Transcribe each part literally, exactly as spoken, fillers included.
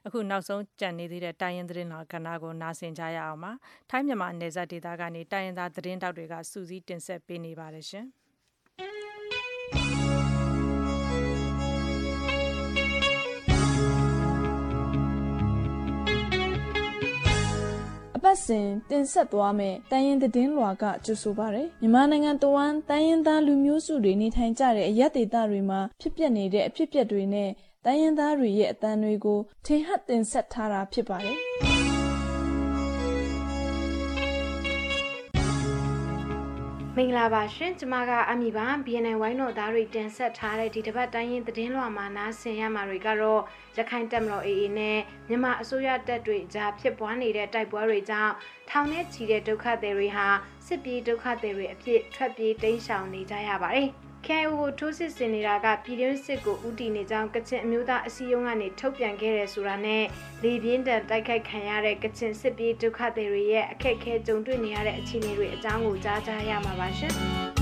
အခုနောက်ဆုံးကြံနေသေးတဲ့တိုင်းရင်းသတင်းတော်ကဏ္ဍကိုနားဆင်ကြရအောင်ပါထိုင်းမြန်မာနယ်စပ်ဒေသကနေတိုင်းရင်းသားသတင်းတောက်တွေကစူးစီးတင်ဆက်ပေးနေပါတယ်ရှင်အပတ်စဉ်တင်ဆက်သွားမယ်တိုင်းရင်းသတင်းလွှာကကြိုဆိုပါရယ်မြန်မာနိုင်ငံတဝန်းတိုင်းရင်းသားလူမျိုးစုတွေနေထိုင်ကြတဲ့အရက်ဒေသတွေမှာဖြစ်ပျက်နေတဲ့အဖြစ်အပျက်တွေနဲ့တိုင်းရင်းသားတွေရဲ့အသံတွေကိုထင်ဟပ်တင်ဆက်ထားတာဖြစ်ပါတယ်မင်္ဂလာပါရှင်ကျမကအမီပါ ဘီ အန် အိုင် ဝိုင်းတော်သားတွေတင်ဆက်ထားတဲ့ဒီတစ်ပတ်တိုင်းရင်းသတင်းလွှာမှာနားဆင်ရမှာတွေကတော့ရခိုင်တပ်မတော် အေ အေ နဲ့မြန်မာအစိုးရတပ်တွေကြားဖြစ်ပွားနေတဲ့တိုက်ပွဲတွေကြောင့်ထောင်နဲ့ချီတဲ့ဒုက္ခသည်တွေဟာစစ်ပြေးဒုက္ခသည်တွေအဖြစ်ထွက်ပြေးတိမ်းရှောင်နေကြရပါတယ်K I O ကိုထိုးစစ်ဆင်နေတာကပြည်တွင်းစစ်ကိုဦးတည်နေကြောင်းကချင်အမျိုးသားအစည်းအရုံးကနေထုတ်ပြန်ခဲ့တယ်ဆိုတာနဲ့လေပြင်းတန်တိုက်ခိုက်ခံရတဲ့ကချင်စစ်ပြေးဒုက္ခသည်တွေရဲ့အခက်အခဲကြုံတွေ့နေရတဲ့အခြေအနေတွေအကြောင်းကိုကြားကြရမှာပါရှင်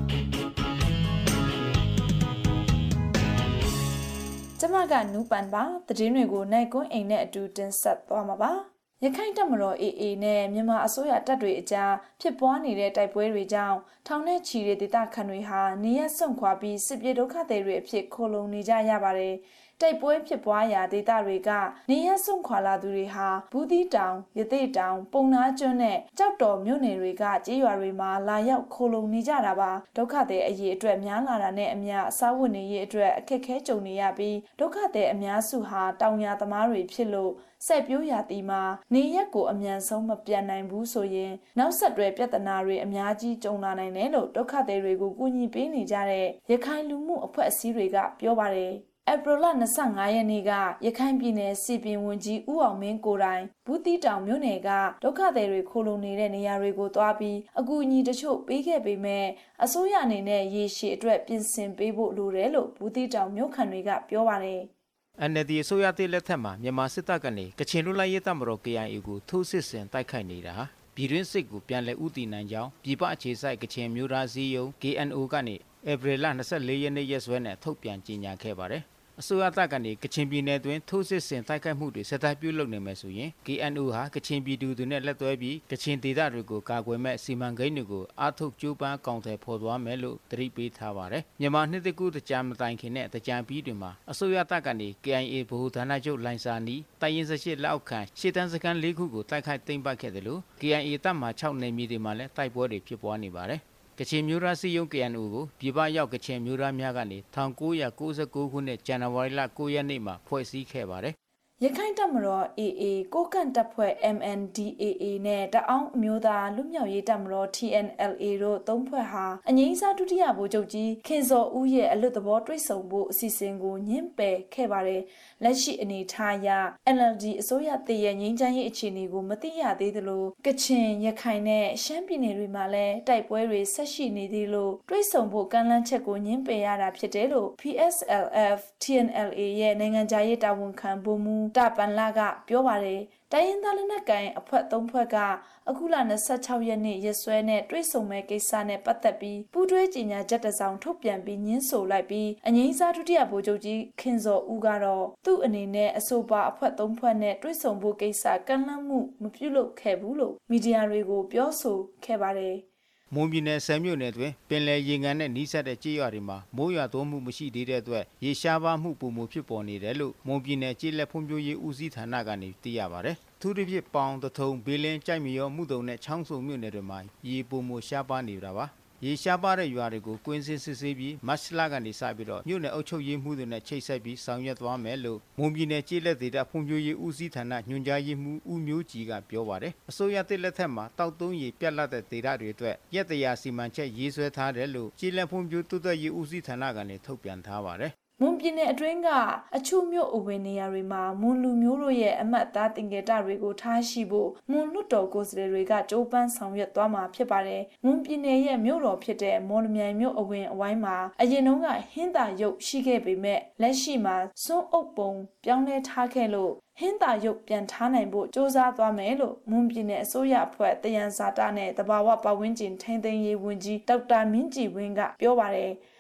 ကျမကနူပန်ပါသတင်းတွေကိုနိုင်ကွန်းအိမ်နဲ့အတူတင်ဆက်သွားမှာပါရခိုင်တပ်မတော် အေ အေ နဲ့မြန်မာအစိုးရတပ်တွေအကြားဖြစ်ပွားနေတဲ့တိုက်ပွဲတွေကြောင့်ထောင်နဲ့ချီတဲ့ဒေသခံတွေဟာနေရစွန့်ခွာပြီးစစ်ပြေးဒုက္ခသည်တွေအဖြစ်ခိုလုံနေကြရပါတယ်။တိုက်ပွဲဖြစ်ပွားရာဒေသတွေကနေရစွန့်ခွာလာသူတွေဟာဘူးသီးတောင်ရသေ့တောင်ပုံနာကျွန်းနဲ့ကြောက်တော်မြို့နယ်တွေကကြေးရွာတွေမှာလာရောက်ခိုလုံနေကြတာပါ။ဒုက္ခသည်အရေးအတွက်များလာတာနဲ့အမျှအစာဝတ်နေရေးအတွက်အခက်အခဲကြုံနေရပြီးဒုက္ခသည်အများစုဟာတောင်ယာသမားတွေဖြစ်လို့ဆက်ပြိုးရာတီမှာနေရက်ကိုအမြန်ဆုံးမပြန်နိုင်ဘူးဆိုရင်နောက်ဆက်တွဲပြဿနာတွေအများကြီးကြုံလာနိုင်တယ်လို့ဒုက္ခသည်တွေကိုကူညီပေးနေကြတဲ့ရခိုင်လူမှုအဖွဲ့အစည်းတွေကပြောပါတယ်ဧပြီလ၂၅ရက်နေ့ကရခိုင်ပြည်နယ်စီပင်ဝန်ကြီးဦးအောင်မင်းကိုယ်တိုင်ဘူးတီတောင်မြို့နယ်ကဒုက္ခသည်တွေခိုလုံနေတဲ့နေရာတွေကိုသွားပြီးအကူအညီတချို့ပေးခဲ့ပေမဲ့အစိုးရအနေနဲ့ရေရှည်အတွက်ပြင်ဆင်ပေးဖို့လိုတယ်လို့ဘူးတီတောင်မြို့ခံတွေကပြောပါတယ်အန် အယ် ဒီ အစိုးရသစ်လက်ထက်မှာမြန်မာစစ်တပ်ကနေကချင်လူလိုက်ရေးတပ်မတော် K I A ကိုထိုးစစ်ဆင်တိုက်ခိုက်နေတာဟာပြည်တွင်းစစ်ကိုပြန်လည်ဥတည်နိုင်ကြောင်းပြည်ပအခြေစိုက်ကချင်မျိုးသားစည်းရုံး K N O ကနေဧပြီလ၂၄ရက်နေ့ရက်စွဲနဲ့ထုတ်ပြန်ကြေညာခဲ့ပါတယ်အစိုးရတပ်ကနေကချင်ပြည်နယ်တွင်ထိုးစစ်ဆင်တိုက်ခိုက်မှုတွေဆက်တိုက်ပြုလုပ်နေမယ်ဆိုရင် K N O ဟာကချင်ပြည်သူတွေနဲ့လက်တွဲပြီးကချင်ဒေသတွေကိုကာကွယ်မဲ့စီမံကိန်းတွေကိုအားထုတ်ကြိုးပမ်းကောင်တယ်ဖော်သွားမယ်လို့တတိပေးထားပါတယ်မြန်မာနှစ်တကူတကြံမတိုင်ခင်နဲ့တကြံပြီးတွေမှာအစိုးရတပ်ကနေ K I A ဗဟိုဌာနချုပ်လိုင်စာနီတိုင်ရင်၁၈လက်အောက်ခံရှေ့တန်းစခန်း၄ခုကိုတိုက်ခိုက်သိမ်းပိုက်ခဲ့တယ်လို့ K I A တပ်မှ၆နယ်မြေတွေမှာလည်းတိုက်ပွဲတွေဖြစ်ပွားနေပါတယ်ကချင်မျိုးသားစီယုံ K N O ကိုပြည်ပရောက်ကချင်မျိုးသားများကနေ၁၉၉၉ခုနှစ်ဇန်နဝါရီလ၉ရက်နေ့မှာဖွဲ့စည်းခဲ့ပါတယ်ရခိုင်တပ်မတော် အေ အေ ကိုကန့်တပ်ဖွဲ့ M N D A A နဲ့တအောင်းအမျိုးသားလူမျိုးရေးတပ်မတော် T N L A တို့သုံးဖွဲ့ဟာအငိမ့်စားဒုတိယဗိုလ်ချုပ်ကြီးခင်စောဦးရဲ့အလွတ်သဘောတွေ့ဆုံဖို့အစီအစဉ်ကိုညှင်းပယ်ခဲ့ပါတယ်လက်ရှိအနေထားအရ N L D အစိုးရတည်ရဲ့ငြိမ်းချမ်းရေးအခြေအနေကိုမသိရသေးသလိုကချင်ရခိုင်နဲ့ရှမ်းပြည်နယ်တွေမှာလည်းတိုက်ပွဲတွေဆက်ရှိနေသေးလို့တွေ့ဆုံဖို့ကမ်းလှမ်းချက်ကိုညှင်းပယ်ရတာဖြစ်တယ်လို့ P S L F T N L A ရဲ့နိုင်ငံခြားရေးတာဝန်ခံဗိုလ်မှူးတာပန်လာကပြောပါတယ်တိုင်းရင်းသားလက်နက်ကိုင်အဖွဲ့သုံးဖွဲ့ကအခုလ၂၆ရက်နေ့ရက်စွဲနဲ့တွေ့ဆုံမဲ့ကိစ္စနဲ့ပတ်သက်ပြီးပူးတွဲကြေညာချက်တစ်စောင်ထုတ်ပြန်ပြီးညှင်းဆိုလိုက်ပြီးအငိမ့်စားဒုတိယဗိုလ်ချုပ်ကြီးခင်စောဦးကတော့သူ့အနေနဲ့အဆိုပါအဖွဲ့သုံးဖွဲ့နဲ့တွေ့ဆုံဖို့ကိစ္စကန့်လန့်မှုမပြုလုပ်ခဲ့ဘူးလို့မီဒီယာတွေကိုပြောဆိုခဲ့ပါတယ်မွန်ပြည်နယ်ဆယ်မြို့နယ်တွင်ပင်လယ်ရေငန်နဲ့နီးစပ်တဲ့ကြေးရွာတွေမှာမိုးရွာသွန်းမှုမရှိသေးတဲ့အတွက်ရေရှားပါမှုပုံမှုဖြစ်ပေါ်နေတယ်လို့မွန်ပြည်နယ်ကြေးလက်ဖွံ့ဖြိုးရေးဦးစီးဌာနကနေသိရပါတယ်။သူတို့ဖြစ်ပေါင်တထုံဘေးလင်းကြိုက်မရောမှုတုံနဲ့ချောင်းစုံမြို့နယ်တွေမှာရေပုံမှုရှားပါနေတာပါ။ရေရှားပါတဲ့ရွာတွေကိုကွင်းစင်းစစ်ဆေးပြီးမတ်လကနေစပြီးတော့မြို့နယ်အုပ်ချုပ်ရေးမှုတွေနဲ့ချိတ်ဆက်ပြီးဆောင်ရွက်သွားမယ်လို့မွန်ပြည်နယ်ကြေးလက်ဒေသဖွံ့ဖြိုးရေးဦးစီးဌာနညွှန်ကြားရေးမှူးဦးမျိုးကြီးကပြောပါတယ်။အစိုးရတစ်လက်ထက်မှာတောက်သုံးရေပြတ်လတ်တဲ့ဒေသတွေအတွက်ရက်တရာစီမံချက်ရေးဆွဲထားတယ်လို့ကြေးလက်ဖွံ့ဖြိုးတိုးတက်ရေးဦးစီးဌာနကနေထုတ်ပြန်ထားပါတယ်။မွန်ပြည်နယ်အတွင်းကအချို့မြို့အဝင်နေရာတွေမှာမွန်လူမျိုးတို့ရဲ့အမတ်သားတင်ငယ်တတွေကိုထားရှိဖို့မွန်လွတ်တော်ကိုယ်စားလှယ်တွေကကြိုးပမ်းဆောင်ရွက်သွားမှာဖြစ်ပါတယ်။မွန်ပြည်နယ်ရဲ့မြို့တော်ဖြစ်တဲ့မော်လမြိုင်မြို့အဝင်အဝိုင်းမှာအရင်တုန်းကဟင်းသာရုပ်ရှိခဲ့ပေမဲ့လက်ရှိမှာစွန်းအုပ်ပုံပြောင်းလဲထားခဲ့လို့ဟင်းသာရုပ်ပြန်ထားနိုင်ဖို့စ조사သွားမယ်လို့မွန်ပြည်နယ်အစိုးရအဖွဲ့တယံဇာတာနဲ့တဘာဝပတ်ဝန်းကျင်ထိန်းသိမ်းရေးဝန်ကြီးဒေါက်တာမင်းကြည်ဝင်းကပြောပါတယ်။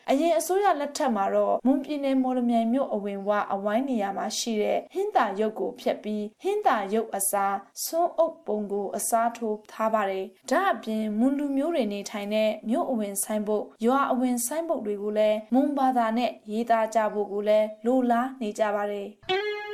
အရင်အစိုးရလက်ထက်မှာတော့မွန်ပြည်နယ်မော်လမြိုင်မြို့အဝင်ဝအဝိုင်းနေရာမှာရှိတဲ့ဟင်းသာရုပ်ကိုဖျက်ပြီးဟင်းသာရုပ်အစားဆွန်းအုပ်ပုံကိုအစားထိုးထားပါတယ်။ဒါအပြင်မွန်လူမျိုးတွေနေထိုင်တဲ့မြို့အဝင်ဆိုင်ဘုတ်ရွာအဝင်ဆိုင်ဘုတ်တွေကိုလည်းမွန်ဘာသာနဲ့ရေးသားကြဖို့ကိုလည်းလိုလားနေကြပါတယ်။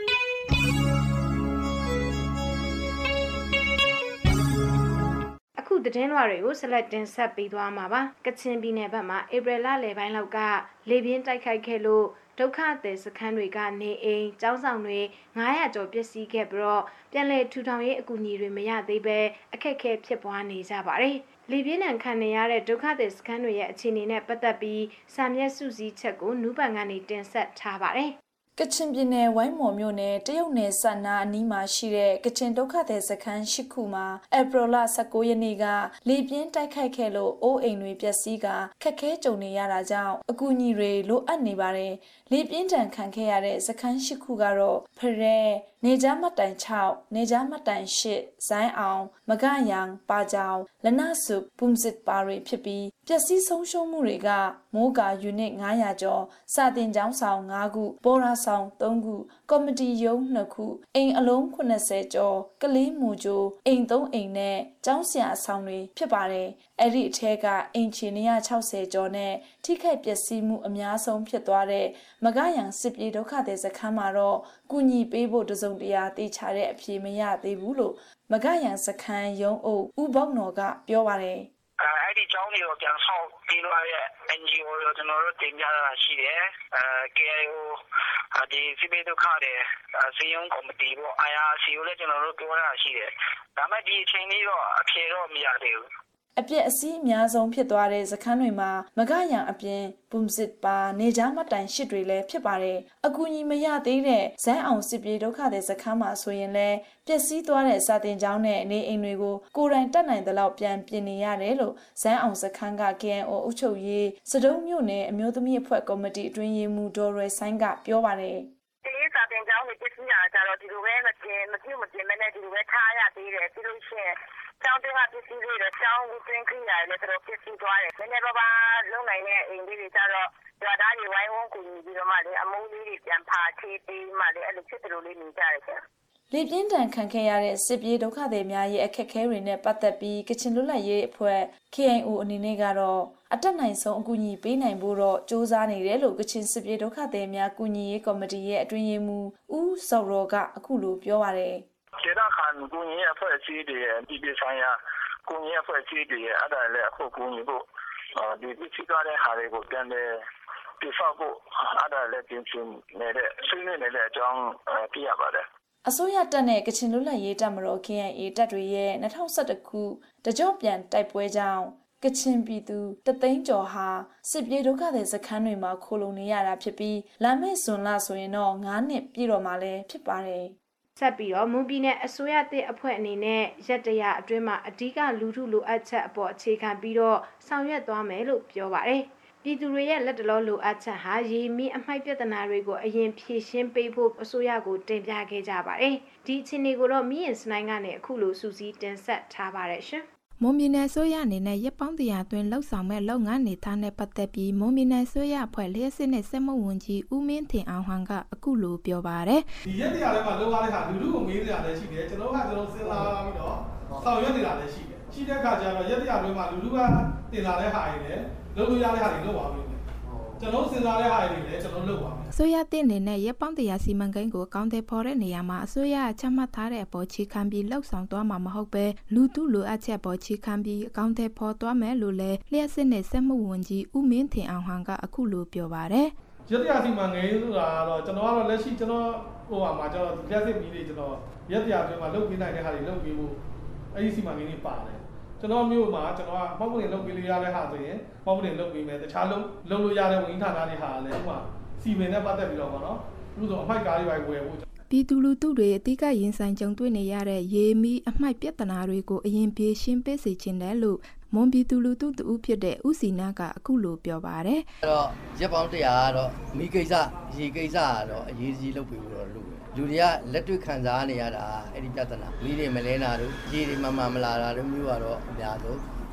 အခုသတင်းလွှာတွေကိုဆက်လက်တင်ဆက်ပေးသွားမှာပါကချင်ပြည်နယ်ဘက်မှာဧပြီလလယ်ပိုင်းလောက်ကလေပြင်းတိုက်ခိုက်ခဲ့လို့ဒုက္ခသည်စခန်းတွေကနေအိမ်ကျောင်းဆောင်တွေငါးရာကျော်ပျက်စီးခဲ့ပြီးတော့ပြန်လည်ထူထောင်ရေးအကူအညီတွေမရသေးပဲအခက်အခဲဖြစ်ပွားနေကြပါတယ်လေပြင်းဒဏ်ခံနေရတဲ့ဒုက္ခသည်စခန်းတွေရဲ့အခြေအနေနဲ့ပတ်သက်ပြီးစာမျက်စုစည်းချက်ကိုနူးပန်ကနေတင်ဆက်ထားပါတယ်ကချင်ပြည်နယ်ဝိုင်းမော်မြို့နယ်တရုတ်နယ်စပ်နာအနီးမှာရှိတဲ့ကချင်ဒုက္ခသည်စခန်း၈ခုမှာဧပြီလ၁၉ရက်နေ့ကလေပြင်းတိုက်ခိုက်ခဲ့လို့အိုးအိမ်တွေပျက်စီးကခက်ခဲကြုံနေရတာကြောင့်အကူအညီတွေလိုအပ်နေပါတယ်။လေပြင်းဒဏ်ခံခဲ့ရတဲ့စခန်း၈ခုကတော့ဖရဲနေကြားမတိုင်၆နေကြားမတိုင်၈ဇိုင်းအောင်မကယံပါကြောင်လနဆုပုံစစ်ပါတွေဖြစ်ပြီးပျက်စီးဆုံးရှုံးမှုတွေကမိုးကာယူနစ်ငါးရာကျော်စာတင်ကျောင်းဆောင်၅ခုပေါ်ရာဆောင်၃ခုကော်မတီရုံး၂ခုအိမ်အလုံး၈၀ကျော်ကလေးမူဂျိုအိမ်၃အိမ်နဲ့ကျောင်းဆရာဆောင်တွေဖြစ်ပါတယ်အဲ့ဒီအထက်ကအိမ်ချီနေရ၆၀ကျော်နဲ့ထိခိုက်ပျက်စီးမှုအများဆုံးဖြစ်သွားတဲ့မကယံစစ်ပြေဒုက္ခသည်စခန်းမှာတော့ကုညီပေးဖို့တစုံတရာတေချာတဲ့အဖြေမရသေးဘူးလို့မကယံစခန်းရုံးအုပ်ဦးပေါက်နော်ကပြောပါတယ်အဲ့ဒီကျောင်းတွေကိုပြန်ဆောက်ပြီးတော့ရဲ့ အန် ဂျီ အို ရောကျွန်တော်တို့တင်ပြတာရှိတယ်အဲ ကေ အို င် အို ဒီစစ်ဘေးဒုက္ခတွေစီယုံကော်မတီပေါ့ အိုင် အာ စီ ကိုလည်းကျွန်တော်တို့ပြောတာရှိတယ်ဒါပေမဲ့ဒီအချိန်လေးတော့အဖြေတော့မရသေးဘူးအပြည့်အစည်းအများဆုံးဖြစ်သွားတဲ့စခန်းတွေမှာမကရံအပြင်ပုံစစ်ပါနေကြားမတိုင်ရှစ်တွေလည်းဖြစ်ပါတယ်အကူအညီမရသေးတဲ့ဇန်းအောင်စစ်ပြေဒုက္ခတဲ့စခန်းမှာဆိုရင်လည်းပျက်စီးသွားတဲ့စာတင်ကျောင်းနဲ့နေအိမ်တွေကိုကိုယ်တိုင်တတ်နိုင်တဲ့လောက်ပြန်ပြင်နေရတယ်လို့ဇန်းအောင်စခန်းက ကေ အန် အို အုပ်ချုပ်ရေးစတုံးမြို့နယ်အမျိုးသမီးအဖွဲ့ကော်မတီအတွင်းရေးမှူးဒေါ်ရွယ်ဆိုင်ကပြောပါတယ်ဒီစာတင်ကျောင်းတွေပျက်စီးတာကြတော့ဒီလိုပဲမပြင်မပြုတ်မပြင်မနဲ့ဒီလိုပဲထားရသေးတယ်ပြီးလို့ရှိရင်ကျောင်းတွေကပစ္စည်းတွေတော့ကျောင်းကိုတွင်းခင်းရတယ်ဆိုတော့ပစ္စည်းသွားတယ်။နည်းနည်းပါးပါးလုံနိုင်တဲ့အိမ်လေးတွေကြတော့ရွာသားတွေဝိုင်းဝန်းကူညီပြီးတော့မှလေအမိုးလေးတွေပြန်ဖာချေးပေးမှလေအဲ့လိုဖြစ်တယ်လို့လေးနေကြတယ်ကျ။လေပြင်းတန်ခံခဲ့ရတဲ့စစ်ပြေးဒုက္ခသည်များရဲ့အခက်အခဲတွေနဲ့ပတ်သက်ပြီးကချင်လွတ်လပ်ရေးအဖွဲ့ ကေ အို င် အို အနေနဲ့ကတော့အတက်နိုင်ဆုံးအကူအညီပေးနိုင်ဖို့တော့စ조사နေတယ်လို့ကချင်စစ်ပြေးဒုက္ခသည်များကူညီရေးကော်မတီရဲ့အတွင်းရေးမှူးဦးစောရောကအခုလိုပြောပါတယ်။ဒေသခံကူညီရေးအဖွဲ့အစည်းတွေရဲ့ပြည်ပဆိုင်ရာကူညီအဖွဲ့အစည်းတွေရဲ့အဲ့ဒါလည်းအခုကူညီဖို့ဒီပြည်ချသွားတဲ့ဟာတွေကိုပြန်လဲပြဖောက်ဖို့အဲ့ဒါလည်းပြင်ဆင်နေတဲ့ဆွေးနွေးနေတဲ့အကြောင်းပြရပါတယ်အစိုးရတပ်နဲ့ကချင်လွတ်လပ်ရေးတပ်မတော် ကေ အိုင် အေ တပ်တွေရဲ့၂၀၁၁ခုတကြော့ပြန်တိုက်ပွဲကြောင့်ကချင်ပြည်သူတသိန်းကျော်ဟာစစ်ပြေးဒုက္ခသည်စခန်းတွေမှာခိုလုံနေရတာဖြစ်ပြီးလာမယ့်ဇွန်လဆိုရင်တော့၅နှစ်ပြည့်တော့မှလည်းဖြစ်ပါတယ်ဆက်ပြီးတော့မွန်ပြည်နယ်အစိုးရတစ်အဖွဲ့အနေနဲ့ရက်တရာအတွင်းမှာအဓိကလူထုလိုအပ်ချက်အပေါ်အခြေခံပြီးတော့ဆောင်ရွက်သွားမယ်လို့ပြောပါတယ်။ပြည်သူတွေရဲ့လက်တလောလိုအပ်ချက်ဟာရေမီးအမိုက်ပြဿနာတွေကိုအရင်ဖြေရှင်းပေးဖို့အစိုးရကိုတင်ပြခဲ့ကြပါတယ်။ဒီအခြေအနေကိုတော့မီးရင်စနိုင်းကနေအခုလိုစူးစီးတင်ဆက်ထားပါတယ်ရှင်။မွန်ပြည်နယ်ဆိုရအနေနဲ့ရပ်ပေါင်းတရာအတွင်းလှုပ်ဆောင်မဲ့လုပ်ငန်းနေသားနဲ့ပတ်သက်ပြီးမွန်ပြည်နယ်ဆိုရအဖွဲ့လျှက်စစ်နဲ့စက်မှုဝန်ကြီးဦးမင်းထင်အောင်ဟန်ကအခုလိုပြောပါတယ်ဒီရက်တရာထဲမှာလုပ်ရတဲ့ဟာလူလူကိုမေးနေတာလည်းရှိတယ်ကျွန်တော်ကကျွန်တော်စဉ်းစားပြီးတော့ဆောင်ရွက်နေတာလည်းရှိတယ်ရှိတဲ့အခါကျတော့ရက်တရာတွင်းမှာလူလူကတင်လာတဲ့ဟာတွေလည်းလုပ်လို့ရတဲ့ဟာတွေလုပ်ပါမယ်ကျွန်တော်စဉ်းစားတဲ့ဟာတွေလည်းကျွန်တော်လုပ်ပါမယ်အစိုးရတင်နေနဲ့ရပ်ပေါင်းတရာစီမံကိန်းကိုအကောင့်တွေဖော်တဲ့နေရာမှာအစိုးရချမှတ်ထားတဲ့အပေါ်ချီခံပြီးလှုပ်ဆောင်သွားမှာမဟုတ်ပဲလူထုလိုအပ်ချက်ပေါ်ချီခံပြီးအကောင့်တွေဖော်သွားမယ်လို့လည်းလျှက်စစ်နဲ့စက်မှုဝန်ကြီးဦးမင်းထင်အောင်ဟန်ကအခုလိုပြောပါတယ်ရက်တရာစီမံကိန်းဆိုတာတော့ကျွန်တော်ကတော့လက်ရှိကျွန်တော်ဟိုဟာမှာကျွန်တော်လျှက်စစ်မီးတွေကျွန်တော်ရက်တရာအတွင်းမှာလုပ်ပေးနိုင်တဲ့ဟာတွေလုပ်ပေးဖို့အဲ့ဒီစီမံကိန်းတွေပါတယ်ကျွန်တော်မျိုးမှာကျွန်တော်ကပေါက်ပွင့်လုပ်ပေးလို့ရတဲ့ဟာဆိုရင်ပေါက်ပွင့်လုပ်ပေးမယ်တခြားလုံးလုပ်လို့ရတဲ့ဝန်ကြီးဌာနတွေဟာလည်းဥပမာစီမံနဲ့ပတ်သက်ပြီးတော့ပေါ့နော်ဥပမာအမိုက်ကားတွေပဲဝယ်ဖို့ပြည်သူလူထုတွေအတိအကရင်ဆိုင်ကြုံတွေ့နေရတဲ့ရေမီးအမိုက်ပြဿနာတွေကိုအရင်ပြေရှင်းပေးစေချင်တယ်လို့မွန်ပြည်သူလူထုတူဖြစ်တဲ့ဦးစီနာကအခုလိုပြောပါတယ်အဲ့တော့ရက်ပေါင်းတရာကတော့မိကိစ္စရေကိစ္စကတော့အရေးကြီးလုပ်ပြီးတော့လုပ်တယ်လူတွေကလက်တွေ့ခံစားနေရတာအဲ့ဒီပြဿနာမိတွေမလဲနာတို့ရေတွေမမှန်မလာတာတို့မျိုးကတော့အများဆုံး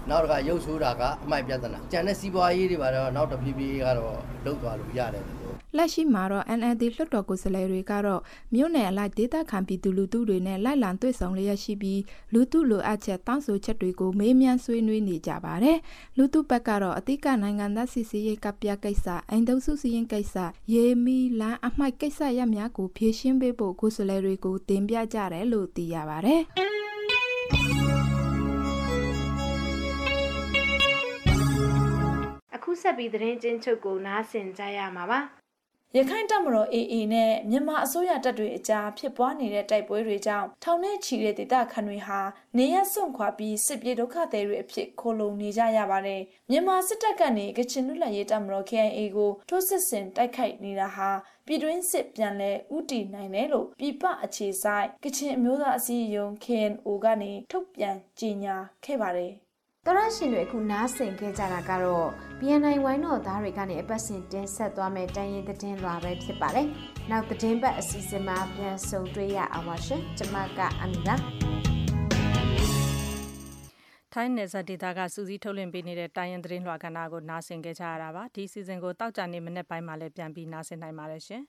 နောက်တစ်ခါရုပ်ဆိုးတာကအမိုက်ပြဿနာကျန်တဲ့စီးပွားရေးတွေပါတော့နောက်တစ်ပြေးပြေးကတော့လုတ်သွားလို့ရတယ်လို့လက်ရှိမှာတော့ N L D လွှတ်တော်ကိုယ်စားလှယ်တွေကတော့မြို့နယ်အလိုက်ဒေသခံပြည်သူလူထုတွေနဲ့လိုက်လံတွေ့ဆုံလျက်ရှိပြီးလူထုလိုအပ်ချက်တောင်းဆိုချက်တွေကိုမေးမြန်းဆွေးနွေးနေကြပါတယ်။လူထုဘက်ကတော့အတိကနိုင်ငံသားစီစီရေးကပြကိစ္စအိမ်တုံးစုစည်းရင်ကိစ္စရေမီလန်အမိုက်ကိစ္စရများကိုဖြေရှင်းပေးဖို့ကိုယ်စားလှယ်တွေကိုတင်ပြကြတယ်လို့သိရပါတယ်။အခုဆက်ပြီးသတင်းချင်းချုပ်ကိုနားဆင်ကြရမှာပါရခိုင်တပ်မတော် A A နဲ့မြန်မာအစိုးရတပ်တွေအကြားဖြစ်ပွားနေတဲ့တိုက်ပွဲတွေကြောင့်ထောင်ထဲချီတဲ့ဒေသခံတွေဟာနေရစွန့်ခွာပြီးစစ်ပြေဒုက္ခသည်တွေအဖြစ်ခိုလုံနေကြရပါတယ်မြန်မာစစ်တပ်ကနေကချင်လူ့လက်ရေးတပ်မတော် K I A ကိုထိုးစစ်ဆင်တိုက်ခိုက်နေတာဟာပြည်တွင်းစစ်ပြန်လဲဥတီနိုင်တယ်လို့ပြည်ပအခြေစိုက်ကချင်အမျိုးသားအစည်းအရုံး K N O ကနေထုတ်ပြန်ကြေညာခဲ့ပါတယ်တော်ရရှင်တွေအခုနားဆင်ခဲ့ကြတာကတော့ B N I ဝိုင်းတော်သားတွေကနေအပတ်စဉ်တင်ဆက်သွားမယ့်တိုင်းရင်သတင်းလွှာပဲဖြစ်ပါတယ်။နောက်သတင်းပတ်အစီအစဉ်မှာပြန်ဆုံတွေ့ရအောင်ပါရှင်။ကျွန်မကအမီပါ။ထိုင်းနယ်စပ်ဒေသကစူးစီးထုတ်လွှင့်ပေးနေတဲ့တိုင်းရင်သတင်းလွှာကဏ္ဍကိုနားဆင်ခဲ့ကြရတာပါ။ဒီစီစဉ်ကိုတောက်ကြနေမနေ့ပိုင်းမှာလည်းပြန်ပြီးနားဆင်နိုင်ပါတယ်ရှင်။